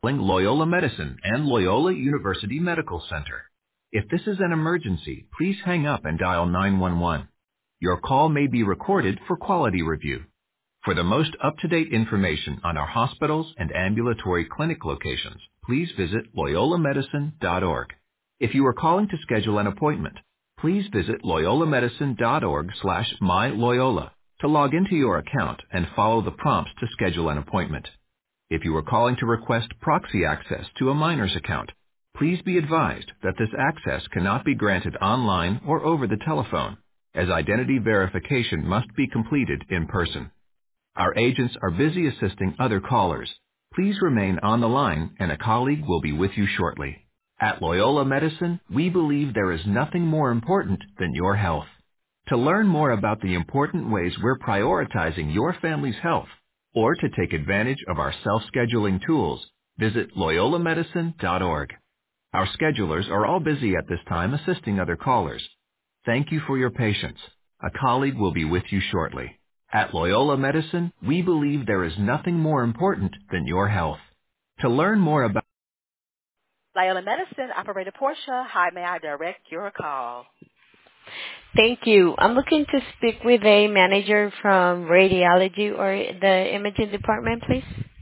Loyola Medicine and Loyola University Medical Center. If this is an emergency, please hang up and dial 911. Your call may be recorded for quality review. For the most up-to-date information on our hospitals and ambulatory clinic locations, please visit loyolamedicine.org. If you are calling to schedule an appointment, please visit loyolamedicine.org/myloyola to log into your account and follow the prompts to schedule an appointment. If you are calling to request proxy access to a minor's account, please be advised that this access cannot be granted online or over the telephone, as identity verification must be completed in person. Our agents are busy assisting other callers. Please remain on the line and a colleague will be with you shortly. At Loyola Medicine, we believe there is nothing more important than your health. To learn more about the important ways we're prioritizing your family's health, or to take advantage of our self-scheduling tools, visit loyolamedicine.org. Our schedulers are all busy at this time assisting other callers. Thank you for your patience. A colleague will be with you shortly. At Loyola Medicine, we believe there is nothing more important than your health. To learn more about Loyola Medicine, Operator Portia, how may I direct your call? Thank you. I'm looking to speak with a manager from radiology or the imaging department, please.